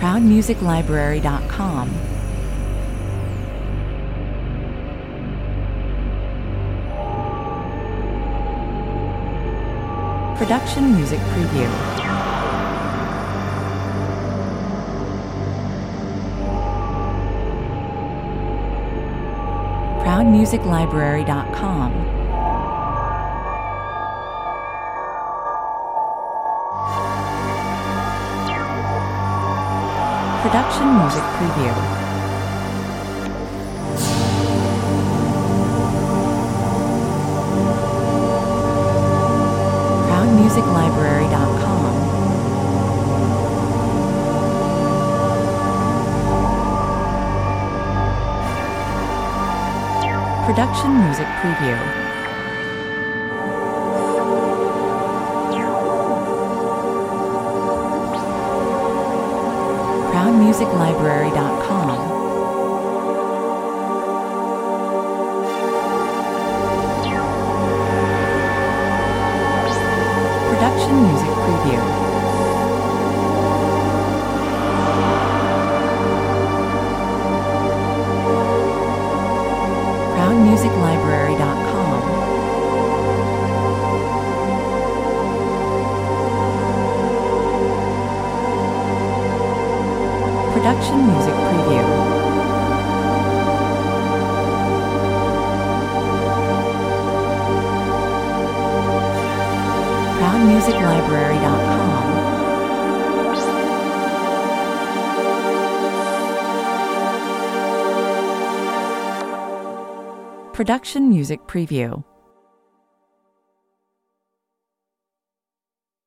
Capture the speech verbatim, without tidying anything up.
proud music library dot com. Production Music Preview. proud music library dot com. Production Music Preview. proud music library dot com. Production Music Preview. proud music library dot com. Production Music Preview. proud music library dot com. Production Music Preview. proud music library dot com. Production Music Preview.